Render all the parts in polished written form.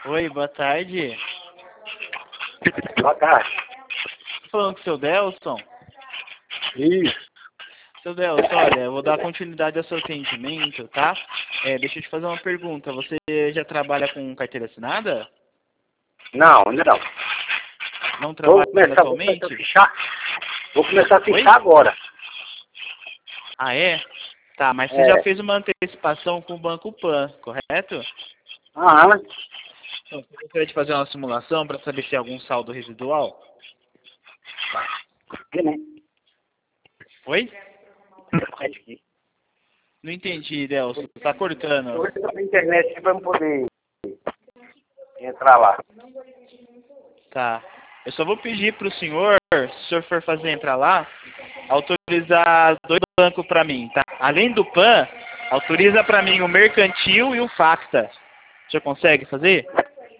Oi, boa tarde. Boa tarde. Tô falando com o seu Delson. Isso. Seu Delson, olha, eu vou dar continuidade ao seu atendimento, tá? Deixa eu te fazer uma pergunta. Você já trabalha com carteira assinada? Não, ainda não. Não trabalha Vou começar a atualmente? fichar. Vou começar a Oi? fichar agora. Ah, é? Tá, mas você já É. fez uma antecipação com o Banco Pan, correto? Aham. Então, você gostaria de fazer uma simulação para saber se tem algum saldo residual? Aqui, né? Oi? Aqui. Não entendi, Delson. Tá cortando. Hoje eu tô na internet para poder entrar lá. Tá. Eu só vou pedir pro senhor, se o senhor for fazer entrar lá, autorizar 2 bancos para mim, tá? Além do PAN, autoriza para mim o Mercantil e o Facta. O senhor consegue fazer?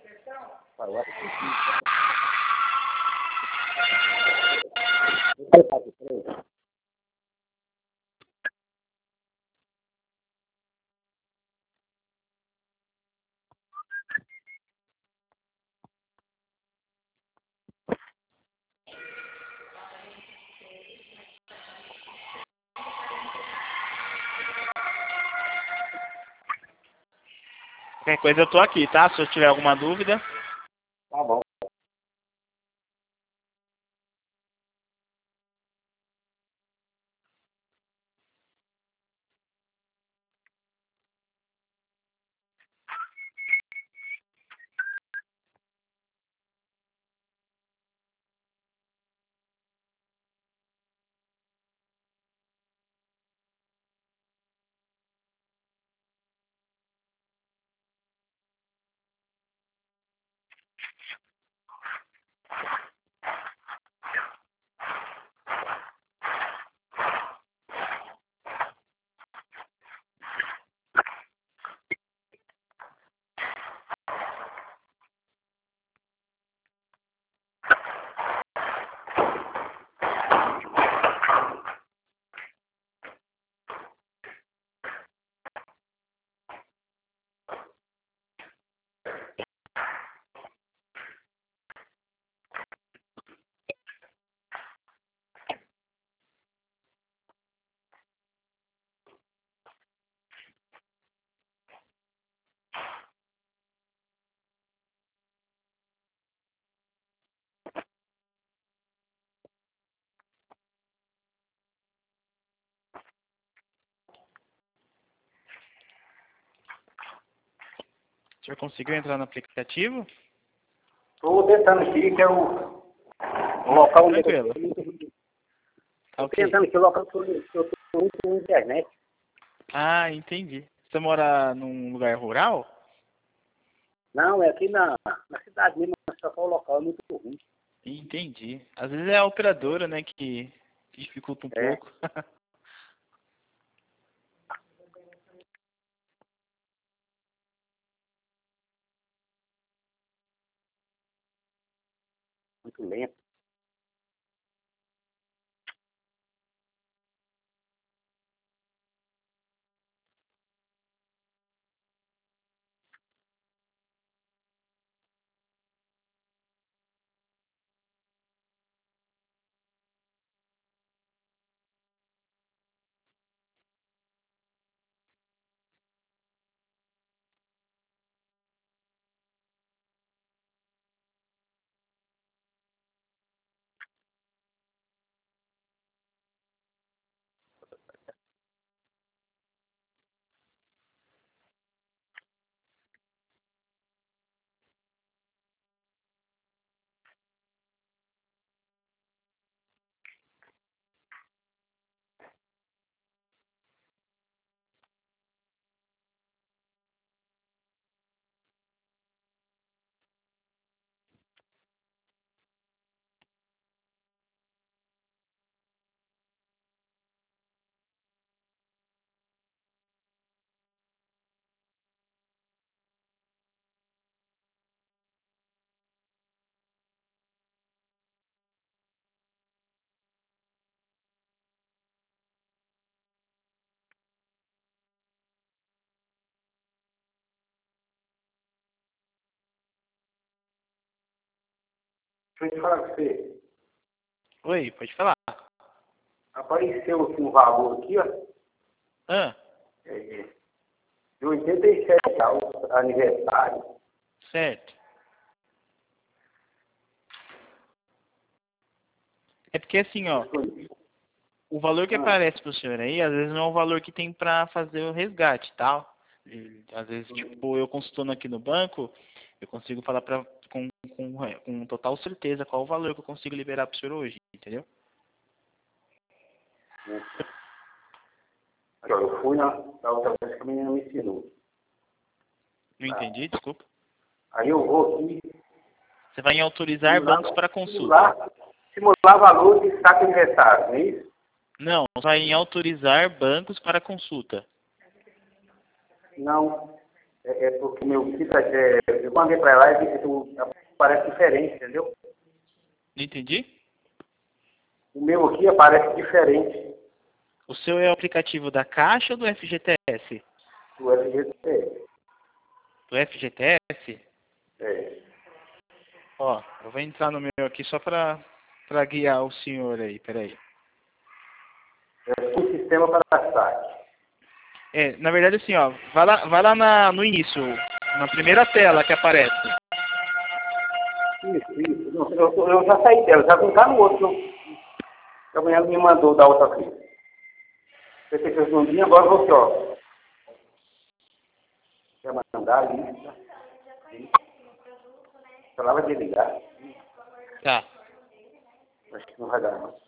Qualquer coisa eu tô aqui, tá? Se eu tiver alguma dúvida. Tá bom. O senhor conseguiu entrar no aplicativo? Estou tentando aqui, que é o local onde Tranquilo. Tá Estou ok. tentando aqui o local que eu estou muito na internet. Ah, entendi. Você mora num lugar rural? Não, é aqui na cidade mesmo, só que o local é muito ruim. Entendi. Às vezes é a operadora, né, que dificulta um É, pouco. muito lento. deixa eu te falar com você. Oi, pode falar. Apareceu aqui um valor aqui, ó. Ah, De 87 reais aniversário. certo. É porque assim, ó, o valor que aparece pro senhor aí, às vezes não é o valor que tem pra fazer o resgate, tal. E, às vezes, tipo, eu consultando aqui no banco, eu consigo falar com total certeza qual o valor que eu consigo liberar pro senhor hoje, entendeu? Eu fui na outra vez que a menina me ensinou. Não entendi, desculpa. Aí eu vou aqui. Você vai em autorizar bancos para consulta. Simular valor de saque aniversário, não é isso? Não, vai em autorizar bancos para consulta. Não. É porque meu filho, eu mandei para lá e parece diferente, entendeu? Não entendi? O meu aqui aparece diferente O seu é o aplicativo da Caixa ou do FGTS? do FGTS. Do FGTS? É. Ó, eu vou entrar no meu aqui só para guiar o senhor aí, peraí. É um sistema para saque. É, na verdade assim, ó, vai lá no início, na primeira tela que aparece. Isso. Não, eu já saí dela, já vou entrar no outro. Que a mulher me mandou da outra vez. Você tem que responder, agora você, ó. Quer mandar a lista? Falava de ligar. Tá. Acho que não vai dar, não.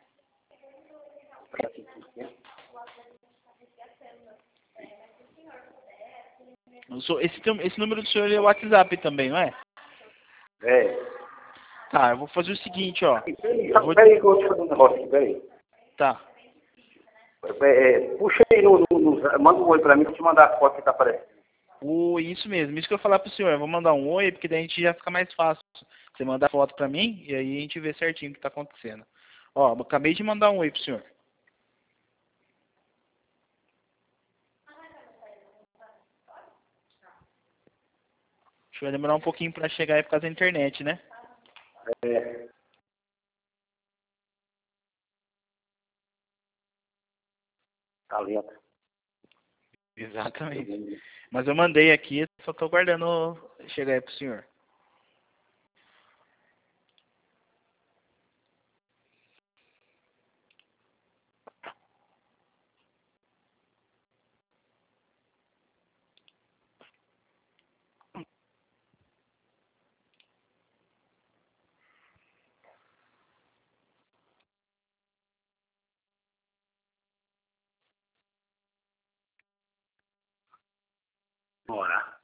Esse número do senhor é o WhatsApp também, não é? É. Tá, eu vou fazer o seguinte, ó. Peraí, que eu vou te fazer um negócio aqui, peraí. Tá. Puxa aí manda um oi pra mim que eu te mandar a foto que tá aparecendo. Isso mesmo, isso que eu vou falar pro senhor. Eu vou mandar um oi, porque daí a gente já fica mais fácil. Você mandar foto pra mim e aí a gente vê certinho o que tá acontecendo. Ó, eu acabei de mandar um oi pro senhor. Acho que vai demorar um pouquinho pra chegar aí por causa da internet, né? É. Tá lento. Exatamente. Mas eu mandei aqui, só tô aguardando chegar aí pro senhor. Bora.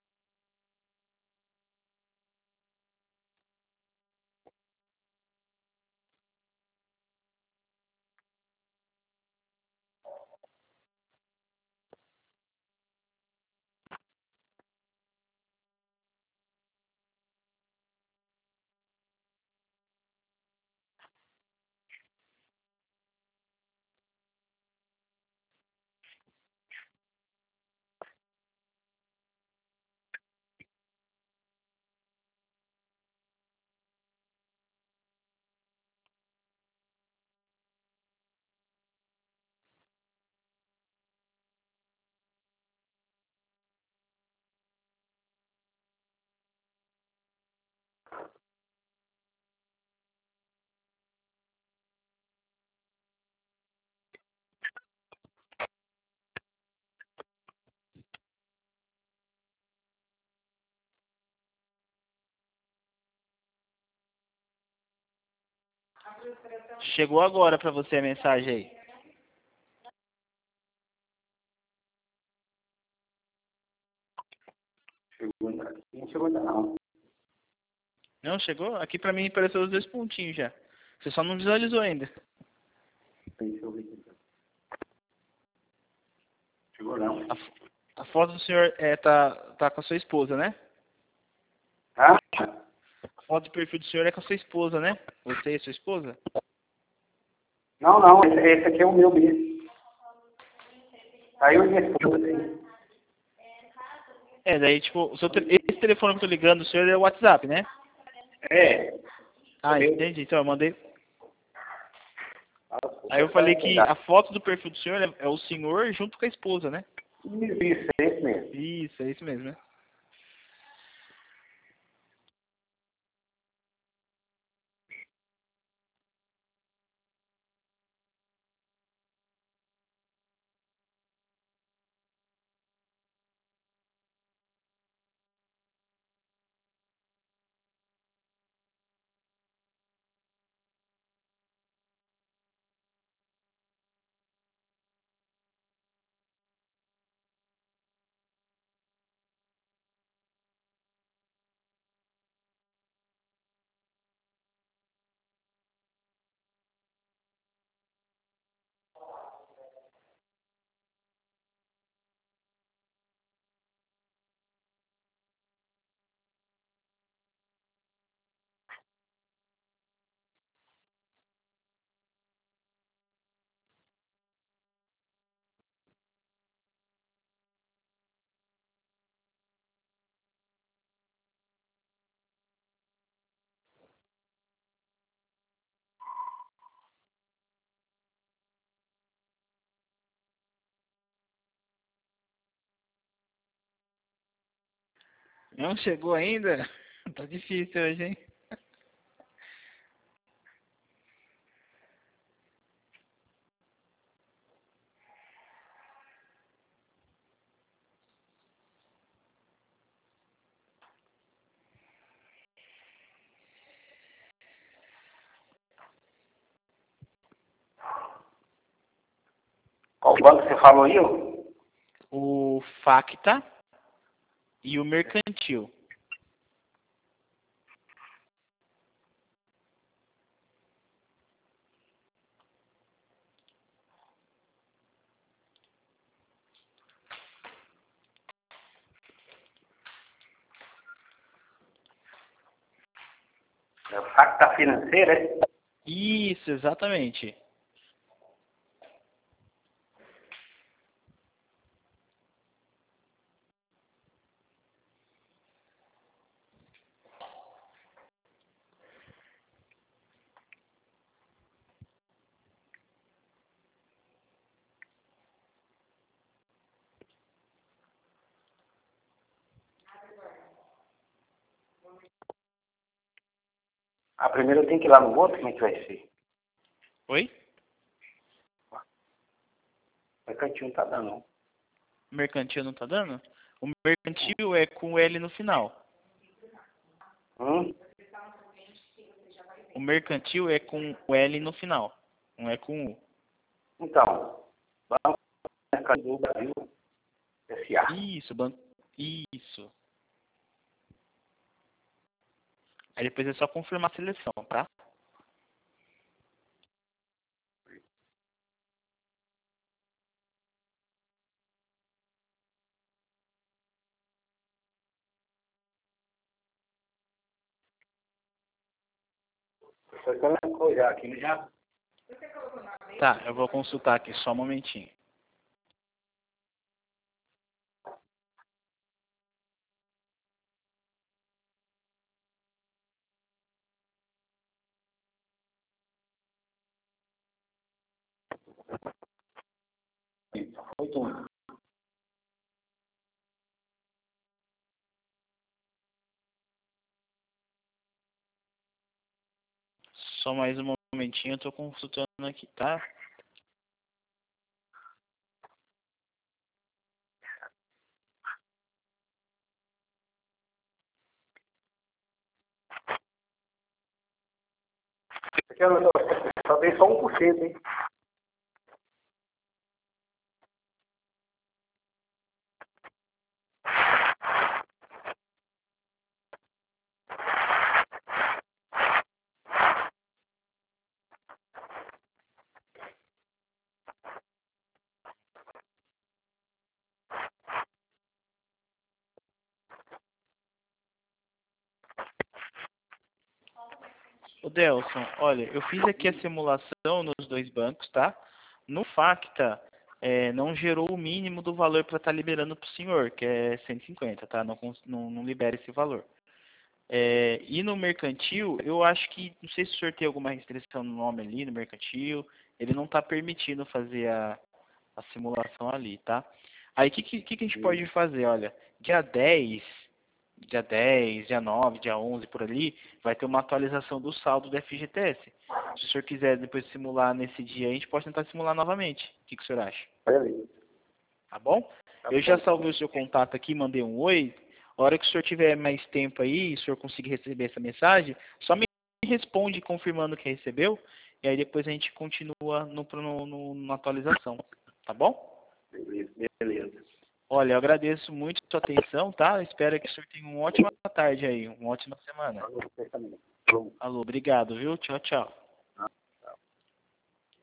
Chegou agora pra você a mensagem aí. Não chegou ainda não. Não, chegou? Aqui pra mim apareceu os 2 pontinhos já. Você só não visualizou ainda. Deixa eu ver aqui. Chegou não. A foto do senhor tá com a sua esposa, né? Ah? A foto do perfil do senhor é com a sua esposa, né? Você e sua esposa? Não. Esse aqui é o meu mesmo. Aí eu minha esposa dele. É, daí tipo, esse telefone que eu tô ligando, o senhor é o WhatsApp, né? É. Ah, Meu. entendi. Então eu mandei. Ah, Aí eu falei que a foto do perfil do senhor é o senhor junto com a esposa, né? Isso, é isso mesmo. Isso, é isso mesmo, né? Não chegou ainda? Tá difícil hoje, hein? Qual banco você falou aí? Ó? O Facta e o Mercantil. É o Facta Financeira, é? Isso, exatamente. A primeira eu tenho que ir lá no outro, como é que vai ser? Oi? O cantinho não tá dando, não. O Mercantil não tá dando? O Mercantil é com L no final. Hum? O Mercantil é com o L no final. Não é com U. Então, Banco Mercantil do Brasil, S.A. Isso, banco. Isso. Aí depois é só confirmar a seleção, tá? Só que eu não vou olhar aqui, já. Tá, eu vou consultar aqui só um momentinho. Foi tudo. Só mais um momentinho, eu tô consultando aqui, tá? Isso aqui só tem só 1%, hein? Ô Delson, olha, eu fiz aqui a simulação nos dois bancos, tá? No Facta, não gerou o mínimo do valor para estar liberando para o senhor, que é 150, tá? Não libera esse valor. E no mercantil, eu acho que, não sei se o senhor tem alguma restrição no nome ali, no mercantil, ele não está permitindo fazer a simulação ali, tá? Aí, o que a gente pode fazer? Olha, dia 9, dia 11, por ali, vai ter uma atualização do saldo do FGTS. Se o senhor quiser depois simular nesse dia, a gente pode tentar simular novamente. O que o senhor acha? Beleza. Tá bom? Eu já salvei o seu contato aqui, mandei um oi. A hora que o senhor tiver mais tempo aí, se o senhor conseguir receber essa mensagem, só me responde confirmando que recebeu, e aí depois a gente continua na atualização. Tá bom? Beleza. Olha, eu agradeço muito a sua atenção, tá? Espero que o senhor tenha uma ótima tarde aí, uma ótima semana. Falou, você também. Alô, obrigado, viu? Tchau, tchau.